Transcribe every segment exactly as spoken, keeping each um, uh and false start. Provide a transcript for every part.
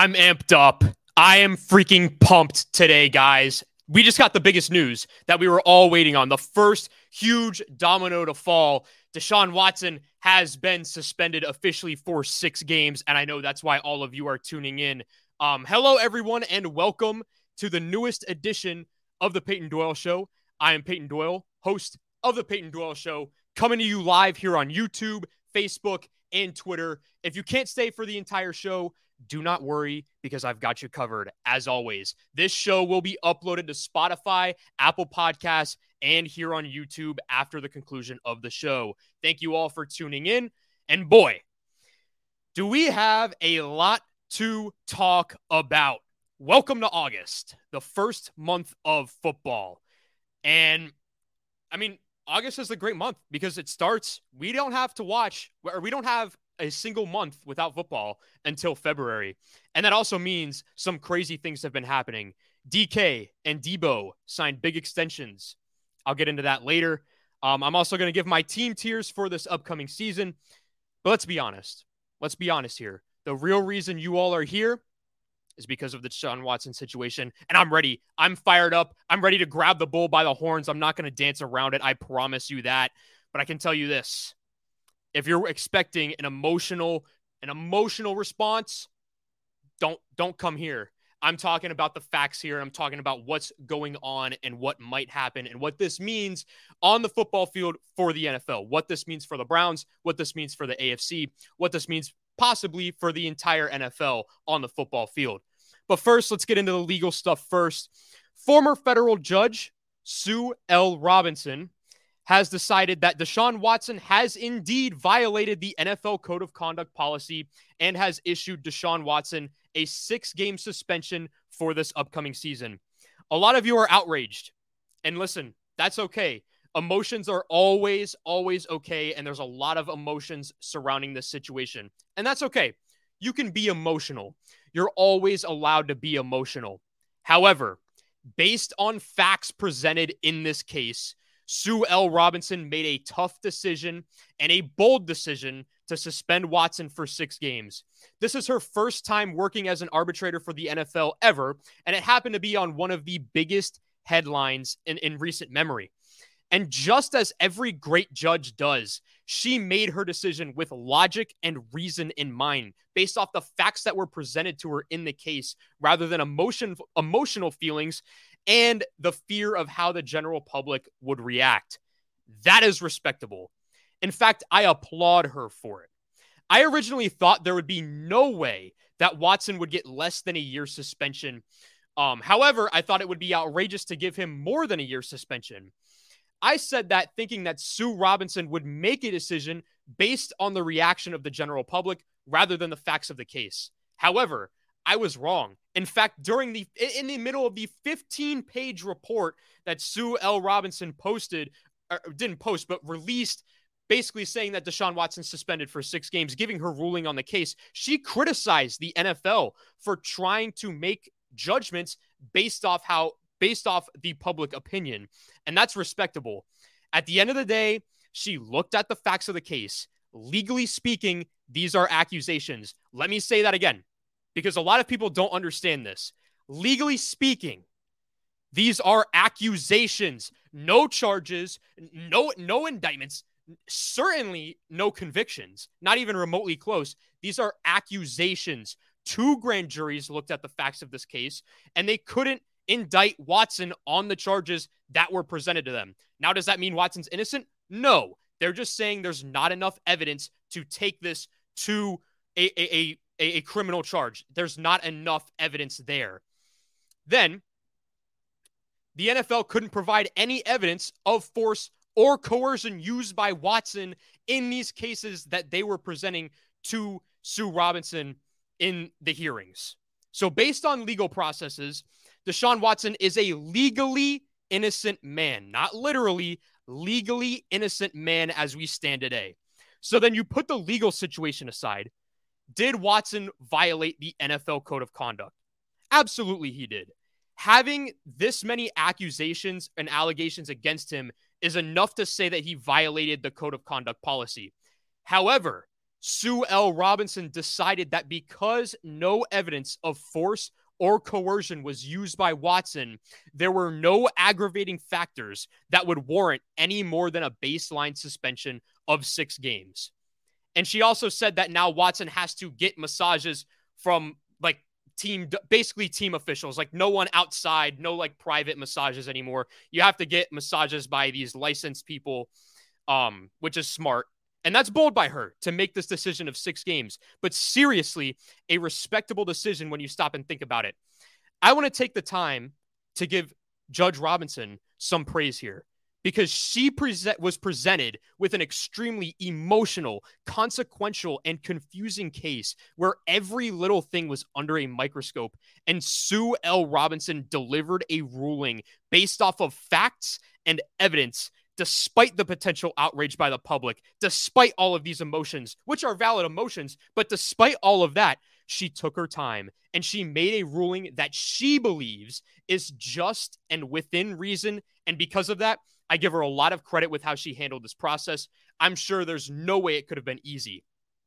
I'm amped up. I am freaking pumped today, guys. We just got the biggest news that we were all waiting on. The first huge domino to fall. Deshaun Watson has been suspended officially for six games, and I know that's why all of you are tuning in. Um, hello, everyone, and welcome to the newest edition of the Peyton Doyle Show. I am Peyton Doyle, host of the Peyton Doyle Show, coming to you live here on YouTube, Facebook, and Twitter. If you can't stay for the entire show, do not worry, because I've got you covered. As always, this show will be uploaded to Spotify, Apple Podcasts, and here on YouTube after the conclusion of the show. Thank you all for tuning in. And boy, do we have a lot to talk about. Welcome to August, the first month of football. And I mean, August is a great month because it starts, we don't have to watch, or we don't have a single month without football until February. And that also means some crazy things have been happening. D K and Debo signed big extensions. I'll get into that later. Um, I'm also going to give my team tiers for this upcoming season. But let's be honest. Let's be honest here. The real reason you all are here is because of the Deshaun Watson situation. And I'm ready. I'm fired up. I'm ready to grab the bull by the horns. I'm not going to dance around it. I promise you that. But I can tell you this. If you're expecting an emotional, an emotional response, don't don't come here. I'm talking about the facts here. I'm talking about what's going on and what might happen and what this means on the football field for the N F L, what this means for the Browns, what this means for the A F C, what this means possibly for the entire N F L on the football field. But first, let's get into the legal stuff first. Former federal judge Sue L. Robinson has decided that Deshaun Watson has indeed violated the N F L Code of Conduct policy and has issued Deshaun Watson a six-game suspension for this upcoming season. A lot of you are outraged. And listen, that's okay. Emotions are always, always okay, and there's a lot of emotions surrounding this situation. And that's okay. You can be emotional. You're always allowed to be emotional. However, based on facts presented in this case, Sue L. Robinson made a tough decision and a bold decision to suspend Watson for six games. This is her first time working as an arbitrator for the N F L ever, and it happened to be on one of the biggest headlines in, in recent memory. And just as every great judge does, she made her decision with logic and reason in mind, based off the facts that were presented to her in the case, rather than emotion, emotional feelings and the fear of how the general public would react. That is respectable. In fact, I applaud her for it. I originally thought there would be no way that Watson would get less than a year suspension. Um, however, I thought it would be outrageous to give him more than a year suspension. I said that thinking that Sue Robinson would make a decision based on the reaction of the general public rather than the facts of the case. However, I was wrong. In fact, during the in the middle of the fifteen-page report that Sue L. Robinson posted, or didn't post, but released, basically saying that Deshaun Watson suspended for six games, giving her ruling on the case, she criticized the N F L for trying to make judgments based off how based off the public opinion. And that's respectable. At the end of the day, she looked at the facts of the case. Legally speaking, these are accusations. Let me say that again, because a lot of people don't understand this. Legally speaking, these are accusations. No charges, no, no indictments, certainly no convictions, not even remotely close. These are accusations. Two grand juries looked at the facts of this case, and they couldn't indict Watson on the charges that were presented to them. Now, does that mean Watson's innocent? No. They're just saying there's not enough evidence to take this to a, a, a, a criminal charge. There's not enough evidence there. Then, the N F L couldn't provide any evidence of force or coercion used by Watson in these cases that they were presenting to Sue Robinson in the hearings. So based on legal processes, Deshaun Watson is a legally innocent man, not literally, legally innocent man as we stand today. So then you put the legal situation aside. Did Watson violate the N F L Code of Conduct? Absolutely he did. Having this many accusations and allegations against him is enough to say that he violated the Code of Conduct policy. However, Sue L. Robinson decided that because no evidence of force or coercion was used by Watson, there were no aggravating factors that would warrant any more than a baseline suspension of six games. And she also said that now Watson has to get massages from like team, basically team officials, like no one outside, no like private massages anymore. You have to get massages by these licensed people, um, which is smart. And that's bold by her to make this decision of six games. But seriously, a respectable decision when you stop and think about it. I want to take the time to give Judge Robinson some praise here because she present, was presented with an extremely emotional, consequential, and confusing case where every little thing was under a microscope. And Sue L. Robinson delivered a ruling based off of facts and evidence, despite the potential outrage by the public, despite all of these emotions, which are valid emotions, but despite all of that, she took her time and she made a ruling that she believes is just and within reason. And because of that, I give her a lot of credit with how she handled this process. I'm sure there's no way it could have been easy.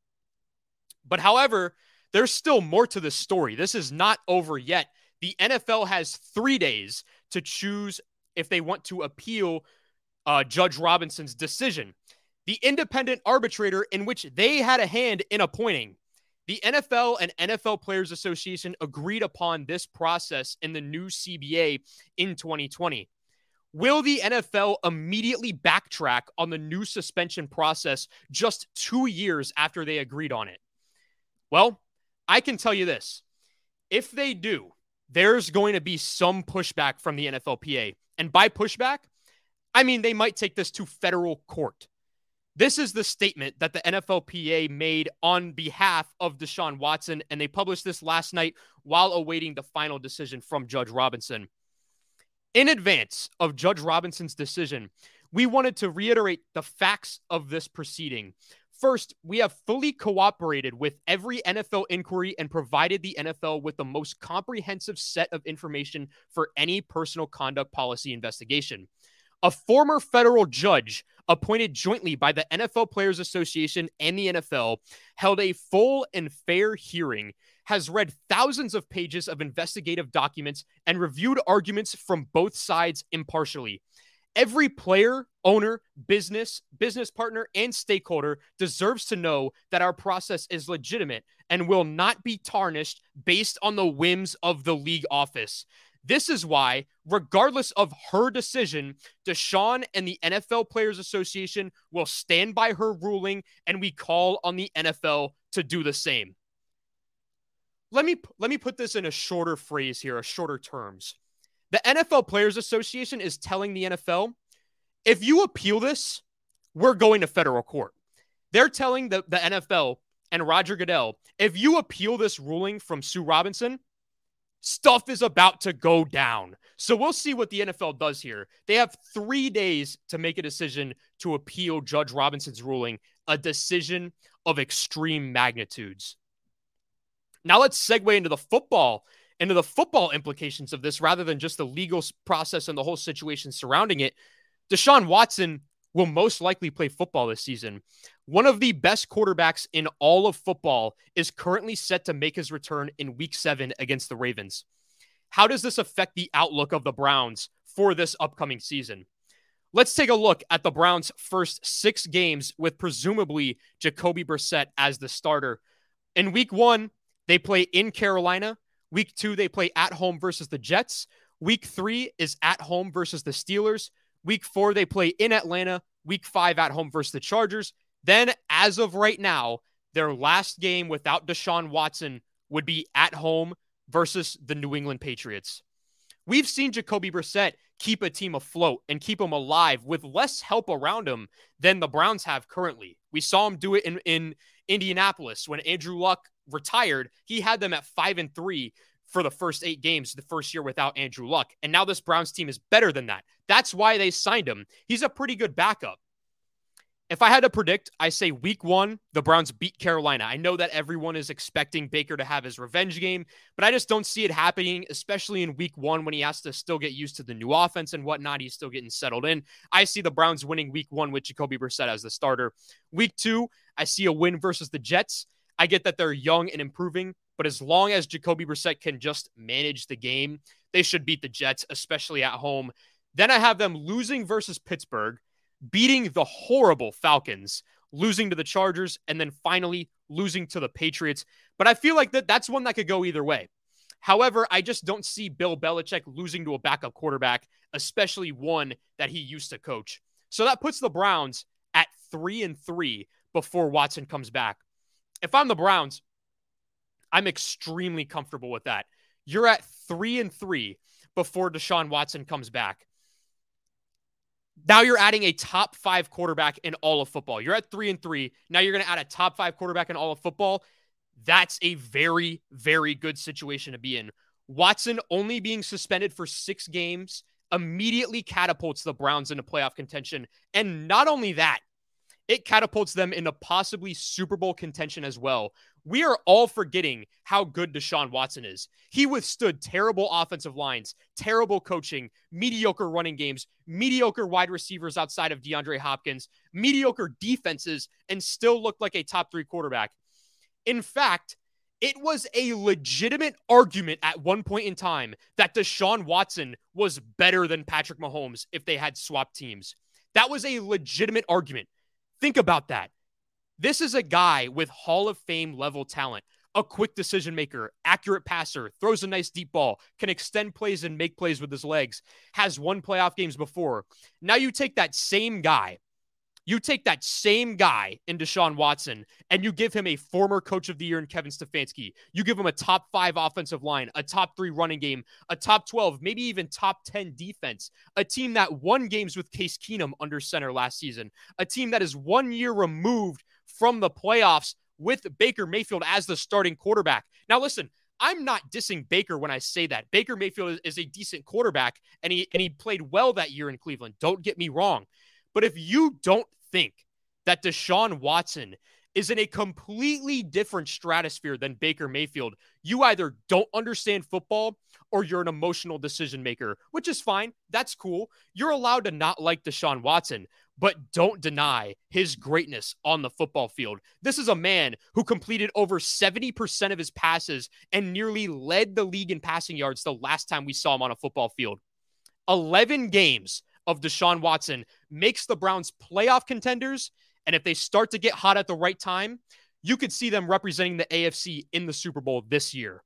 But however, there's still more to this story. This is not over yet. The N F L has three days to choose if they want to appeal Uh, Judge Robinson's decision. The independent arbitrator in which they had a hand in appointing. The N F L and N F L Players Association agreed upon this process in the new C B A in twenty twenty. Will the N F L immediately backtrack on the new suspension process just two years after they agreed on it? Well, I can tell you this. If they do, there's going to be some pushback from the N F L P A. And by pushback, I mean, they might take this to federal court. This is the statement that the N F L P A made on behalf of Deshaun Watson, and they published this last night while awaiting the final decision from Judge Robinson. In advance of Judge Robinson's decision, we wanted to reiterate the facts of this proceeding. First, we have fully cooperated with every N F L inquiry and provided the N F L with the most comprehensive set of information for any personal conduct policy investigation. A former federal judge appointed jointly by the N F L Players Association and the N F L held a full and fair hearing, has read thousands of pages of investigative documents, and reviewed arguments from both sides impartially. Every player, owner, business, business partner, and stakeholder deserves to know that our process is legitimate and will not be tarnished based on the whims of the league office. This is why, regardless of her decision, Deshaun and the N F L Players Association will stand by her ruling, and we call on the N F L to do the same. Let me, let me put this in a shorter phrase here, a shorter terms. The N F L Players Association is telling the N F L, if you appeal this, we're going to federal court. They're telling the, the N F L and Roger Goodell, if you appeal this ruling from Sue Robinson, stuff is about to go down. So we'll see what the N F L does here. They have three days to make a decision to appeal Judge Robinson's ruling, a decision of extreme magnitudes. Now let's segue into the football, into the football implications of this rather than just the legal process and the whole situation surrounding it. Deshaun Watson will most likely play football this season. One of the best quarterbacks in all of football is currently set to make his return in week seven against the Ravens. How does this affect the outlook of the Browns for this upcoming season? Let's take a look at the Browns' first six games with presumably Jacoby Brissett as the starter. In week one, they play in Carolina. Week two, they play at home versus the Jets. Week three is at home versus the Steelers. Week four, they play in Atlanta. Week five, at home versus the Chargers. Then, as of right now, their last game without Deshaun Watson would be at home versus the New England Patriots. We've seen Jacoby Brissett keep a team afloat and keep them alive with less help around him than the Browns have currently. We saw him do it in, in Indianapolis when Andrew Luck retired. He had them at five and three for the first eight games, the first year without Andrew Luck. And now this Browns team is better than that. That's why they signed him. He's a pretty good backup. If I had to predict, I say week one, the Browns beat Carolina. I know that everyone is expecting Baker to have his revenge game, but I just don't see it happening, especially in week one when he has to still get used to the new offense and whatnot. He's still getting settled in. I see the Browns winning week one with Jacoby Brissett as the starter. Week two, I see a win versus the Jets. I get that they're young and improving, but as long as Jacoby Brissett can just manage the game, they should beat the Jets, especially at home. Then I have them losing versus Pittsburgh, beating the horrible Falcons, losing to the Chargers, and then finally losing to the Patriots. But I feel like that that's one that could go either way. However, I just don't see Bill Belichick losing to a backup quarterback, especially one that he used to coach. So that puts the Browns at three and three before Watson comes back. If I'm the Browns, I'm extremely comfortable with that. You're at three and three before Deshaun Watson comes back. Now you're adding a top five quarterback in all of football. You're at three and three. Now you're going to add a top five quarterback in all of football. That's a very, very good situation to be in. Watson only being suspended for six games immediately catapults the Browns into playoff contention. And not only that, it catapults them into possibly Super Bowl contention as well. We are all forgetting how good Deshaun Watson is. He withstood terrible offensive lines, terrible coaching, mediocre running games, mediocre wide receivers outside of DeAndre Hopkins, mediocre defenses, and still looked like a top three quarterback. In fact, it was a legitimate argument at one point in time that Deshaun Watson was better than Patrick Mahomes if they had swapped teams. That was a legitimate argument. Think about that. This is a guy with Hall of Fame level talent, a quick decision maker, accurate passer, throws a nice deep ball, can extend plays and make plays with his legs, has won playoff games before. Now you take that same guy, you take that same guy in Deshaun Watson, and you give him a former coach of the year in Kevin Stefanski. You give him a top five offensive line, a top three running game, a top twelve, maybe even top ten defense, a team that won games with Case Keenum under center last season, a team that is one year removed from the playoffs with Baker Mayfield as the starting quarterback. Now, listen, I'm not dissing Baker when I say that. Baker Mayfield is a decent quarterback, and he, and he played well that year in Cleveland. Don't get me wrong. But if you don't think that Deshaun Watson is in a completely different stratosphere than Baker Mayfield, you either don't understand football or you're an emotional decision maker, which is fine. That's cool. You're allowed to not like Deshaun Watson, but don't deny his greatness on the football field. This is a man who completed over seventy percent of his passes and nearly led the league in passing yards the last time we saw him on a football field. eleven games of Deshaun Watson makes the Browns playoff contenders. And if they start to get hot at the right time, you could see them representing the A F C in the Super Bowl this year.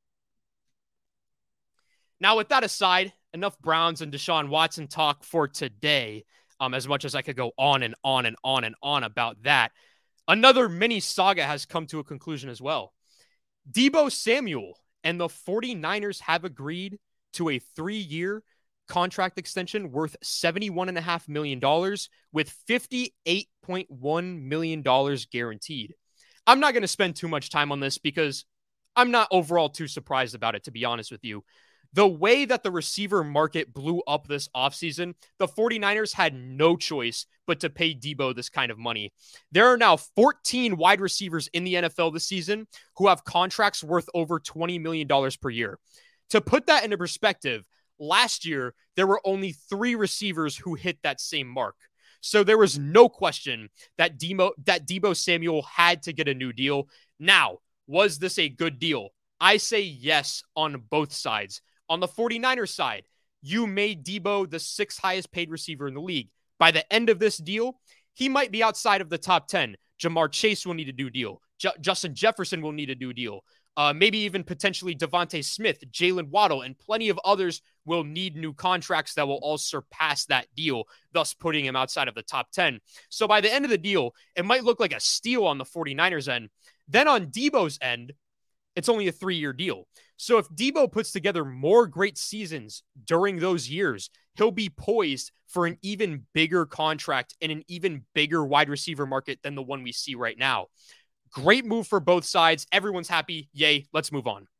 Now, with that aside, enough Browns and Deshaun Watson talk for today, um, as much as I could go on and on and on and on about that. Another mini saga has come to a conclusion as well. Deebo Samuel and the 49ers have agreed to a three-year contract extension worth seventy-one point five million dollars with fifty-eight point one million dollars guaranteed. I'm not going to spend too much time on this because I'm not overall too surprised about it, to be honest with you. The way that the receiver market blew up this offseason, the 49ers had no choice but to pay Deebo this kind of money. There are now fourteen wide receivers in the N F L this season who have contracts worth over twenty million dollars per year. To put that into perspective, last year, there were only three receivers who hit that same mark. So there was no question that Deebo, that Deebo Samuel had to get a new deal. Now, was this a good deal? I say yes on both sides. On the 49ers side, you made Deebo the sixth highest paid receiver in the league. By the end of this deal, he might be outside of the top ten. Ja'Marr Chase will need a new deal. J- Justin Jefferson will need a new deal. Uh, maybe even potentially Devontae Smith, Jalen Waddle, and plenty of others will need new contracts that will all surpass that deal, thus putting him outside of the top ten. So by the end of the deal, it might look like a steal on the 49ers end. Then on Deebo's end, it's only a three-year deal. So if Deebo puts together more great seasons during those years, he'll be poised for an even bigger contract and an even bigger wide receiver market than the one we see right now. Great move for both sides. Everyone's happy. Yay. Let's move on.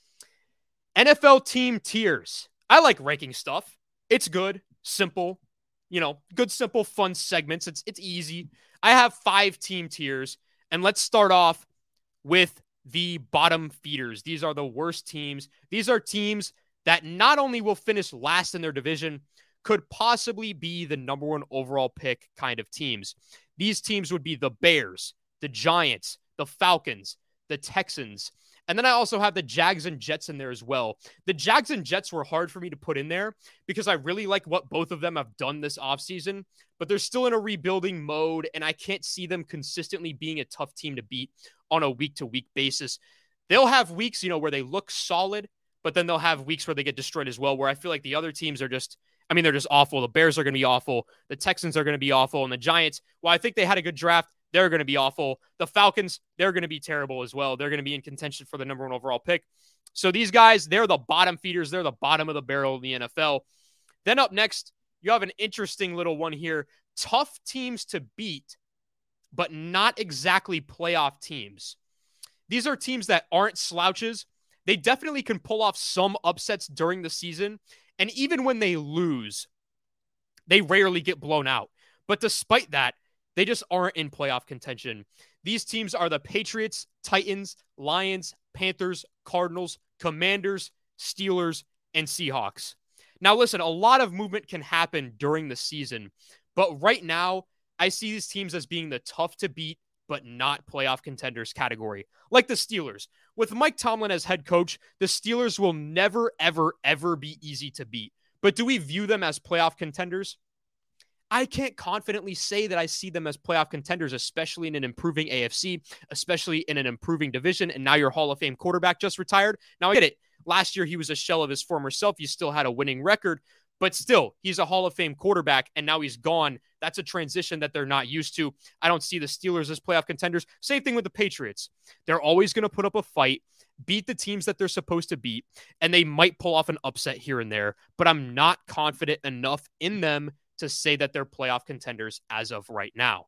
N F L team tiers. I like ranking stuff. It's good, simple, you know, good, simple, fun segments. It's it's easy. I have five team tiers, and let's start off with the bottom feeders. These are the worst teams. These are teams that not only will finish last in their division, could possibly be the number one overall pick kind of teams. These teams would be the Bears, the Giants, the Falcons, the Texans. And then I also have the Jags and Jets in there as well. The Jags and Jets were hard for me to put in there because I really like what both of them have done this offseason, but they're still in a rebuilding mode, and I can't see them consistently being a tough team to beat on a week-to-week basis. They'll have weeks, you know, where they look solid, but then they'll have weeks where they get destroyed as well, where I feel like the other teams are just, I mean, they're just awful. The Bears are going to be awful. The Texans are going to be awful. And the Giants, well, I think they had a good draft. They're going to be awful. The Falcons, they're going to be terrible as well. They're going to be in contention for the number one overall pick. So these guys, they're the bottom feeders. They're the bottom of the barrel in the N F L. Then up next, you have an interesting little one here. Tough teams to beat, but not exactly playoff teams. These are teams that aren't slouches. They definitely can pull off some upsets during the season. And even when they lose, they rarely get blown out. But despite that, they just aren't in playoff contention. These teams are the Patriots, Titans, Lions, Panthers, Cardinals, Commanders, Steelers, and Seahawks. Now, listen, a lot of movement can happen during the season, but right now, I see these teams as being the tough to beat, but not playoff contenders category. Like the Steelers. With Mike Tomlin as head coach, the Steelers will never, ever, ever be easy to beat. But do we view them as playoff contenders? I can't confidently say that I see them as playoff contenders, especially in an improving A F C, especially in an improving division. And now your Hall of Fame quarterback just retired. Now I get it. Last year, he was a shell of his former self. He still had a winning record, but still, he's a Hall of Fame quarterback, and now he's gone. That's a transition that they're not used to. I don't see the Steelers as playoff contenders. Same thing with the Patriots. They're always going to put up a fight, beat the teams that they're supposed to beat, and they might pull off an upset here and there, but I'm not confident enough in them to say that they're playoff contenders as of right now.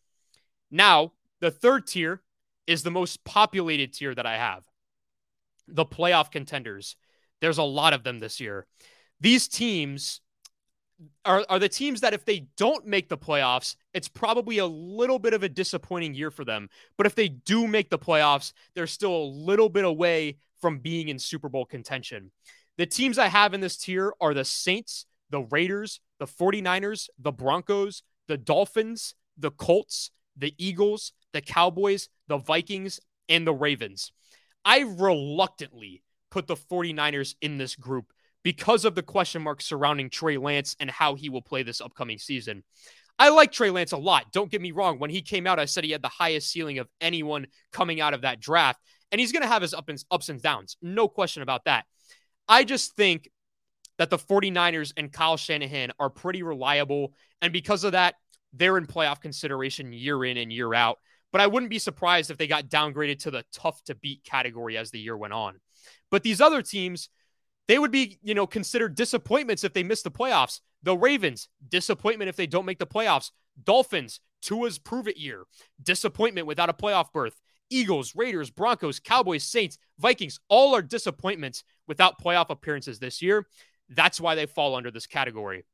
Now, the third tier is the most populated tier that I have. The playoff contenders. There's a lot of them this year. These teams are, are the teams that if they don't make the playoffs, it's probably a little bit of a disappointing year for them. But if they do make the playoffs, they're still a little bit away from being in Super Bowl contention. The teams I have in this tier are the Saints, the Raiders, the 49ers, the Broncos, the Dolphins, the Colts, the Eagles, the Cowboys, the Vikings, and the Ravens. I reluctantly put the 49ers in this group because of the question marks surrounding Trey Lance and how he will play this upcoming season. I like Trey Lance a lot. Don't get me wrong. When he came out, I said he had the highest ceiling of anyone coming out of that draft, and he's going to have his ups and downs. No question about that. I just think that the 49ers and Kyle Shanahan are pretty reliable, and because of that, they're in playoff consideration year in and year out. But I wouldn't be surprised if they got downgraded to the tough-to-beat category as the year went on. But these other teams, they would be, you know, considered disappointments if they miss the playoffs. The Ravens, disappointment if they don't make the playoffs. Dolphins, Tua's prove-it year. Disappointment without a playoff berth. Eagles, Raiders, Broncos, Cowboys, Saints, Vikings, all are disappointments without playoff appearances this year. That's why they fall under this category.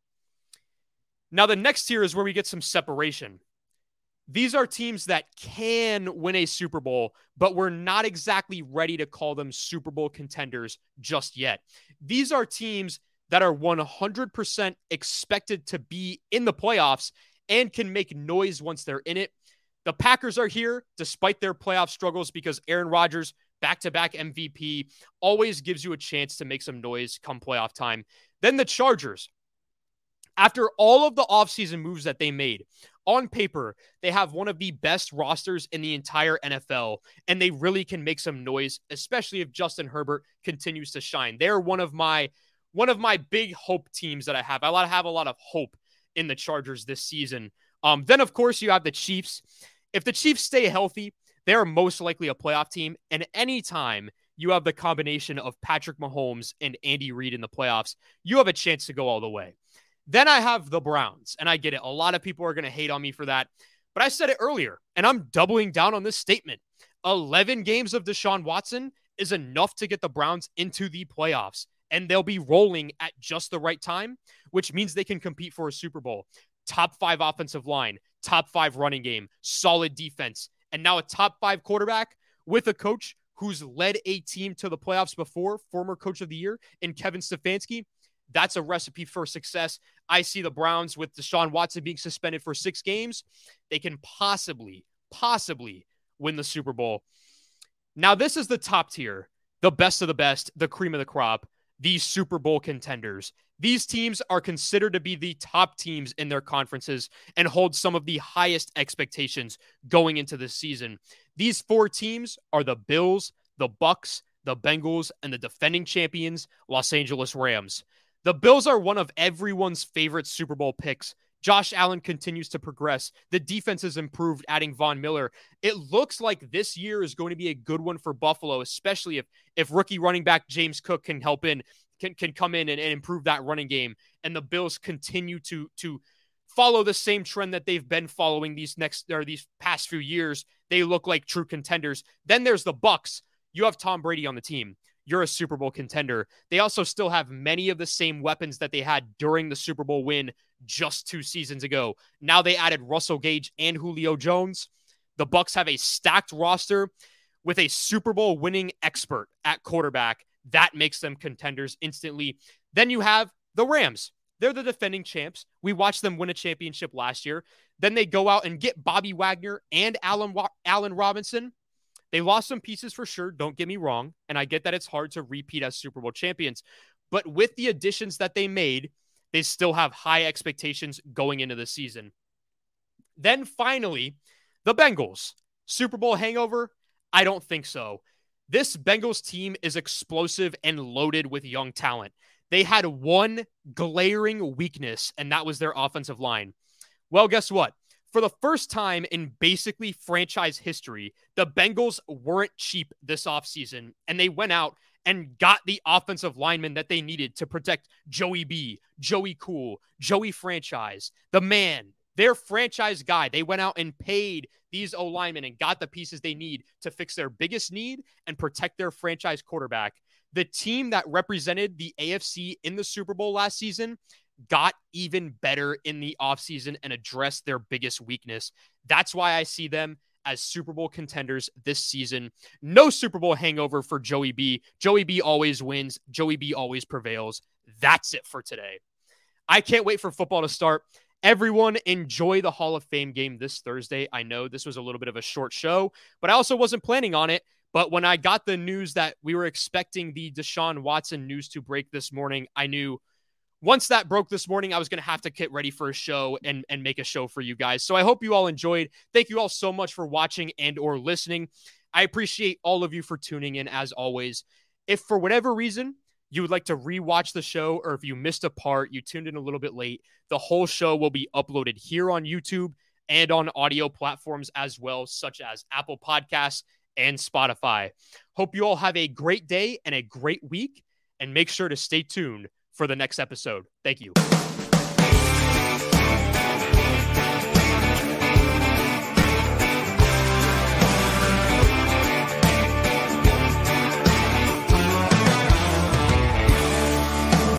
Now, the next tier is where we get some separation. These are teams that can win a Super Bowl, but we're not exactly ready to call them Super Bowl contenders just yet. These are teams that are one hundred percent expected to be in the playoffs and can make noise once they're in it. The Packers are here despite their playoff struggles because Aaron Rodgers, back-to-back M V P, always gives you a chance to make some noise come playoff time. Then the Chargers. After all of the offseason moves that they made, on paper, they have one of the best rosters in the entire N F L, and they really can make some noise, especially if Justin Herbert continues to shine. They're one of my one of my big hope teams that I have. I have a lot of hope in the Chargers this season. Um, then, of course, you have the Chiefs. If the Chiefs stay healthy, they're most likely a playoff team, and anytime you have the combination of Patrick Mahomes and Andy Reid in the playoffs, you have a chance to go all the way. Then I have the Browns, and I get it. A lot of people are going to hate on me for that, but I said it earlier, and I'm doubling down on this statement. eleven games of Deshaun Watson is enough to get the Browns into the playoffs, and they'll be rolling at just the right time, which means they can compete for a Super Bowl. Top five offensive line, top five running game, solid defense, and now a top five quarterback with a coach who's led a team to the playoffs before, former coach of the year in Kevin Stefanski. That's a recipe for success. I see the Browns with Deshaun Watson being suspended for six games. They can possibly, possibly win the Super Bowl. Now, this is the top tier, the best of the best, the cream of the crop, these Super Bowl contenders. These teams are considered to be the top teams in their conferences and hold some of the highest expectations going into this season. These four teams are the Bills, the Bucs, the Bengals, and the defending champions, Los Angeles Rams. The Bills are one of everyone's favorite Super Bowl picks. Josh Allen continues to progress. The defense has improved, adding Von Miller. It looks like this year is going to be a good one for Buffalo, especially if if rookie running back James Cook can help in, can, can come in and, and improve that running game. And the Bills continue to, to follow the same trend that they've been following these next or these past few years. They look like true contenders. Then there's the Bucs. You have Tom Brady on the team. You're a Super Bowl contender. They also still have many of the same weapons that they had during the Super Bowl win just two seasons ago. Now they added Russell Gage and Julio Jones. The Bucs have a stacked roster with a Super Bowl winning expert at quarterback. That makes them contenders instantly. Then you have the Rams. They're the defending champs. We watched them win a championship last year. Then they go out and get Bobby Wagner and Allen, Allen Robinson. They lost some pieces for sure, don't get me wrong, and I get that it's hard to repeat as Super Bowl champions, but with the additions that they made, they still have high expectations going into the season. Then finally, the Bengals. Super Bowl hangover? I don't think so. This Bengals team is explosive and loaded with young talent. They had one glaring weakness, and that was their offensive line. Well, guess what? For the first time in basically franchise history, the Bengals weren't cheap this offseason, and they went out and got the offensive linemen that they needed to protect Joey B, Joey Cool, Joey Franchise, the man, their franchise guy. They went out and paid these O-linemen and got the pieces they need to fix their biggest need and protect their franchise quarterback. The team that represented the A F C in the Super Bowl last season got even better in the offseason and addressed their biggest weakness. That's why I see them as Super Bowl contenders this season. No Super Bowl hangover for Joey B. Joey B always wins. Joey B always prevails. That's it for today. I can't wait for football to start. Everyone enjoy the Hall of Fame game this Thursday. I know this was a little bit of a short show, but I also wasn't planning on it. But when I got the news that we were expecting the Deshaun Watson news to break this morning, I knew once that broke this morning, I was going to have to get ready for a show and, and make a show for you guys. So I hope you all enjoyed. Thank you all so much for watching and or listening. I appreciate all of you for tuning in as always. If for whatever reason you would like to rewatch the show, or if you missed a part, you tuned in a little bit late, the whole show will be uploaded here on YouTube and on audio platforms as well, such as Apple Podcasts and Spotify. Hope you all have a great day and a great week, and make sure to stay tuned for the next episode. Thank you.